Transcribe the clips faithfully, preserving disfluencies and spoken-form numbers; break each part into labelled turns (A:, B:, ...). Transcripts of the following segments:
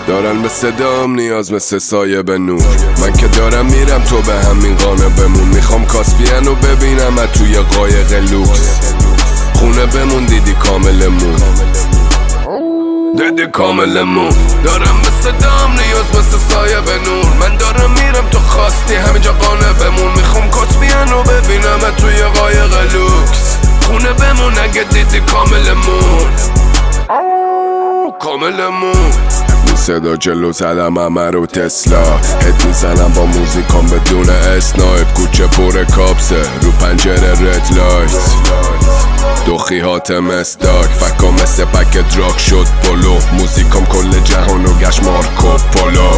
A: دارن به صدام نیاز مثل سایه به نور. من که دارم میرم تو به همین قانه بمون. میخوام کاسپینو ببینم از توی قایق لوکس. خونه بمون دیدی کاملمون، دیدی کاملمون. دارم به صدام نیاز مثل سایه به نور. من دارم میرم تو خواستی همینجا قانه بمون. میخوام کاسپینو ببینم از توی قایق لوکس. خونه بمون اگه دیدی کاملمون، کاملمون. صدا جلو زدم همه رو تسلا. هد میزنم با موزیکام بدون اسنایپ. کوچه پر کابسه رو پنجره رد لایت. دوخیهات مستاک فکا مثل پک دراک شد پلو. موزیکام کل جهانو گشت مارکو پولو.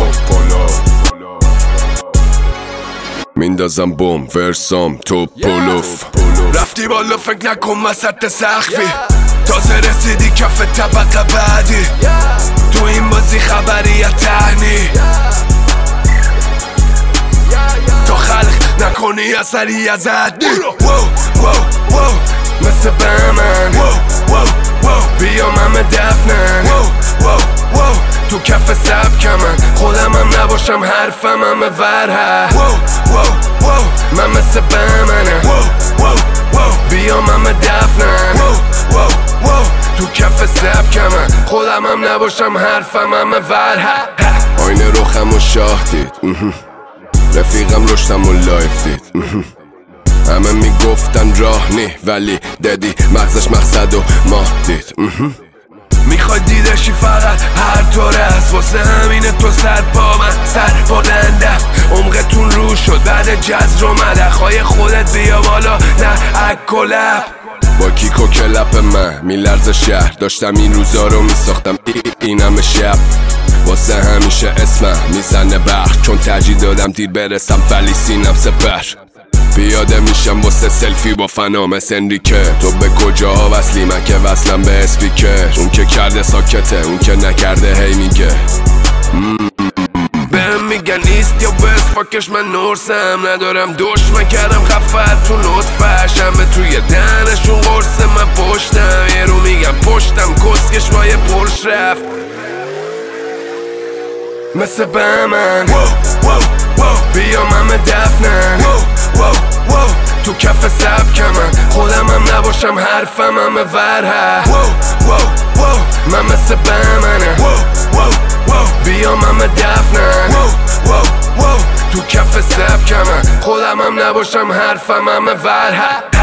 A: میندازم بوم ورسام تو پولوف. رفتی بالا فکر نکن وسط سقفی. تازه رسیدی کف طبقه بعدی. تو این بازی خبری تهنی. تو خلق نکنی اثری ازت. وو وو وو مثل بمن. وو وو وو بیام همه دفنن. وو وو وو تو کف سبک من. خودم هم نباشم حرفم همه ورهه. وو وو وو من مثل بمنم. وو وو وو بیام همه دفنن. وو وو وو تو کف سبک من. خودم هم نباشم حرفم همه ورهه. آینه روخم و شاه دید. رفیقم رشتم و لایف دید. همه میگفتن راه نی ولی دادی مغزش مقصد و ما دید. میخوای دیدشی فقط هر طور است. واسه همینه تو سر پا من سر بلنده. عمقتون رو شد بعد جزر و مدخای خودت بیا بالا نه اکلب. با کیک و کلپ من میلرز شهر. داشتم این روزا رو میساختم اینم شب. واسه همیشه اسمم میزنه برق. چون ترجیح دادم دیر برسم ولی سینم سپر. پیاده میشم واسه سلفی با فنا مثل انریکه. تو به کجاها وصلی من که وصلم به اسپیکر. اون که کرده ساکته اون که نکرده هی میگه. بهم میگن نیست یا بس فاکش من نورسم. ندارم دشمن کردم خفت تو لطفش. همه توی دهنشون قرصه من پشتم. یه رو میگم پشتم کسکش مایه پرش رفت مثل بمن. وو وو وو بیام همه دفنن. وو وو وو تو کف سبک من. خودم هم نباشم حرفم همه ورهه. وو وو وو من مثل بمنم. وو وو وو بیام همه دفنن. وو وو وو تو کف سبک من. خودم هم نباشم حرفم همه ورهه.